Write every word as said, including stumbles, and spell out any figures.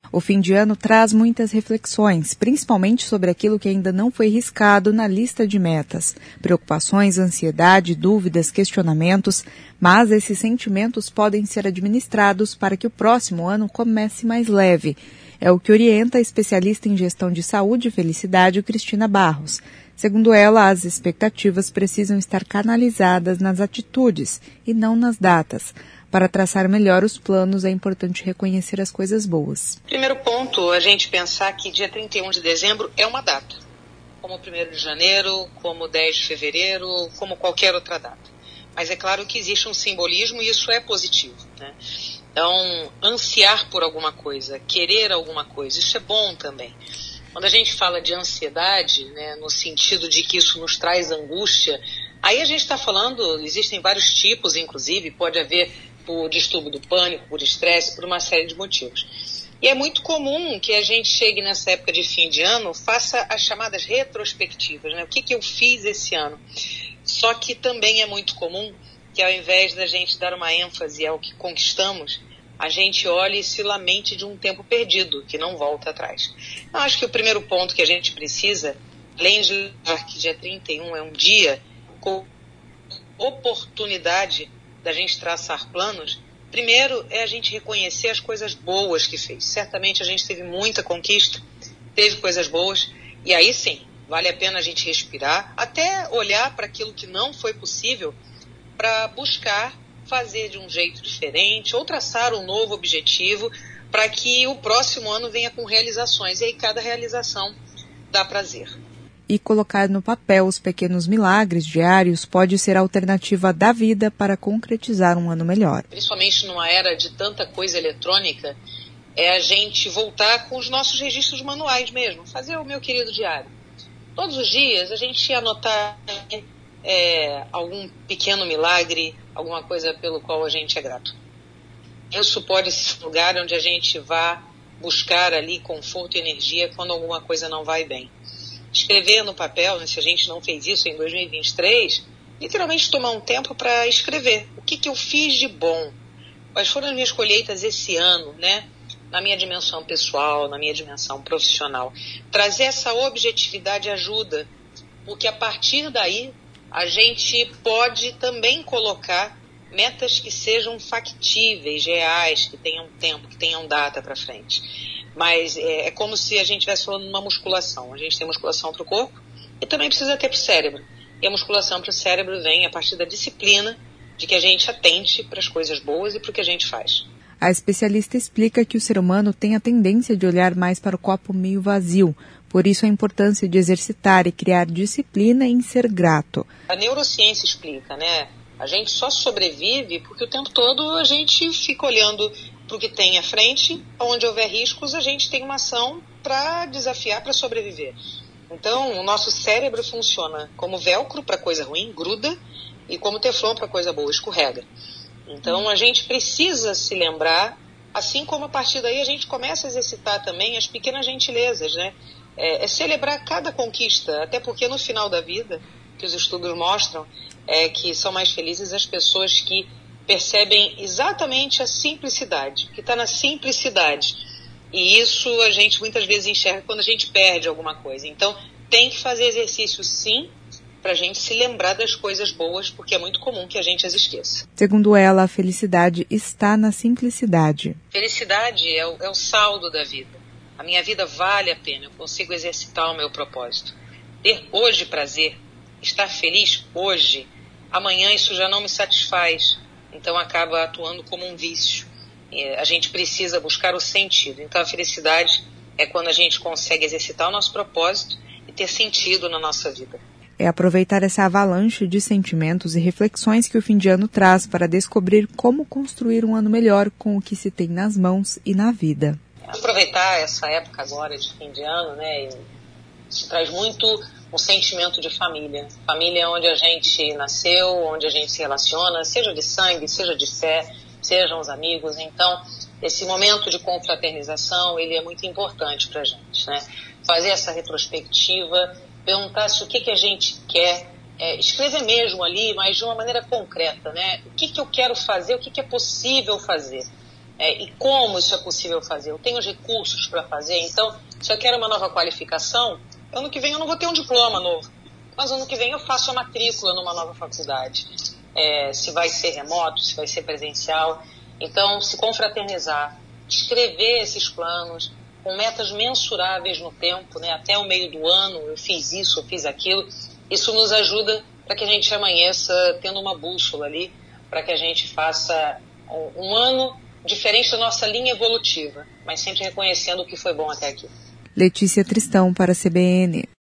O fim de ano traz muitas reflexões, principalmente sobre aquilo que ainda não foi riscado na lista de metas. Preocupações, ansiedade, dúvidas, questionamentos, mas esses sentimentos podem ser administrados para que o próximo ano comece mais leve. É o que orienta a especialista em gestão de saúde e felicidade, Cristina Barros. Segundo ela, as expectativas precisam estar canalizadas nas atitudes e não nas datas. Para traçar melhor os planos, é importante reconhecer as coisas boas. Primeiro ponto, a gente pensar que dia trinta e um de dezembro é uma data, como primeiro de janeiro, como dez de fevereiro, como qualquer outra data. Mas é claro que existe um simbolismo e isso é positivo, né? Então, ansiar por alguma coisa, querer alguma coisa, isso é bom também. Quando a gente fala de ansiedade, né, no sentido de que isso nos traz angústia, aí a gente está falando, existem vários tipos, inclusive, pode haver por distúrbio do pânico, por estresse, por uma série de motivos. E é muito comum que a gente chegue nessa época de fim de ano, faça as chamadas retrospectivas, né? O que, que eu fiz esse ano? Só que também é muito comum que ao invés da gente dar uma ênfase ao que conquistamos, a gente olhe e se lamente de um tempo perdido, que não volta atrás. Eu acho que o primeiro ponto que a gente precisa, além de lembrar que dia trinta e um é um dia com oportunidade da gente traçar planos, primeiro é a gente reconhecer as coisas boas que fez. Certamente a gente teve muita conquista, teve coisas boas, e aí sim, vale a pena a gente respirar, até olhar para aquilo que não foi possível, para buscar fazer de um jeito diferente, ou traçar um novo objetivo, para que o próximo ano venha com realizações, e aí cada realização dá prazer. E colocar no papel os pequenos milagres diários pode ser a alternativa da vida para concretizar um ano melhor. Principalmente numa era de tanta coisa eletrônica, é a gente voltar com os nossos registros manuais mesmo, fazer o meu querido diário. Todos os dias a gente anotar é, algum pequeno milagre, alguma coisa pelo qual a gente é grato. Isso pode ser um lugar onde a gente vá buscar ali conforto e energia quando alguma coisa não vai bem. Escrever no papel, né, se a gente não fez isso em dois mil e vinte e três, literalmente tomar um tempo para escrever. O que, que eu fiz de bom? Quais foram as minhas colheitas esse ano, né? Na minha dimensão pessoal, na minha dimensão profissional. Trazer essa objetividade ajuda, porque a partir daí a gente pode também colocar metas que sejam factíveis, reais, que tenham tempo, que tenham data para frente. Mas é, é como se a gente estivesse falando de uma musculação. A gente tem musculação para o corpo e também precisa ter para o cérebro. E a musculação para o cérebro vem a partir da disciplina de que a gente atente para as coisas boas e para o que a gente faz. A especialista explica que o ser humano tem a tendência de olhar mais para o copo meio vazio. Por isso a importância de exercitar e criar disciplina em ser grato. A neurociência explica, né? A gente só sobrevive porque o tempo todo a gente fica olhando para o que tem à frente, onde houver riscos, a gente tem uma ação para desafiar, para sobreviver. Então, o nosso cérebro funciona como velcro para coisa ruim, gruda, e como teflon para coisa boa, escorrega. Então, a gente precisa se lembrar, assim como a partir daí a gente começa a exercitar também as pequenas gentilezas, né? É, é celebrar cada conquista, até porque no final da vida, que os estudos mostram, é que são mais felizes as pessoas que percebem exatamente a simplicidade, que está na simplicidade. E isso a gente muitas vezes enxerga quando a gente perde alguma coisa. Então, tem que fazer exercício sim, para a gente se lembrar das coisas boas, porque é muito comum que a gente as esqueça. Segundo ela, a felicidade está na simplicidade. Felicidade é o, é o saldo da vida. A minha vida vale a pena, eu consigo exercitar o meu propósito. Ter hoje prazer, estar feliz hoje, amanhã isso já não me satisfaz. Então acaba atuando como um vício. A gente precisa buscar o sentido. Então a felicidade é quando a gente consegue exercitar o nosso propósito e ter sentido na nossa vida. É aproveitar essa avalanche de sentimentos e reflexões que o fim de ano traz para descobrir como construir um ano melhor com o que se tem nas mãos e na vida. Aproveitar essa época agora de fim de ano, né? Isso traz muito um sentimento de família. Família é onde a gente nasceu, onde a gente se relaciona, seja de sangue, seja de fé, sejam os amigos. Então, esse momento de confraternização, ele é muito importante para a gente, né? Fazer essa retrospectiva, perguntar se o que, que a gente quer, é, escrever mesmo ali, mas de uma maneira concreta, né? O que, que eu quero fazer, o que, que é possível fazer. é, e como isso é possível fazer. Eu tenho os recursos para fazer, então, se eu quero uma nova qualificação, ano que vem eu não vou ter um diploma novo, mas ano que vem eu faço a matrícula numa nova faculdade. É, se vai ser remoto, se vai ser presencial. Então, se confraternizar, escrever esses planos com metas mensuráveis no tempo, né? Até o meio do ano eu fiz isso, eu fiz aquilo. Isso nos ajuda para que a gente amanheça tendo uma bússola ali, para que a gente faça um, um ano diferente da nossa linha evolutiva, mas sempre reconhecendo o que foi bom até aqui. Letícia Tristão para a C B N.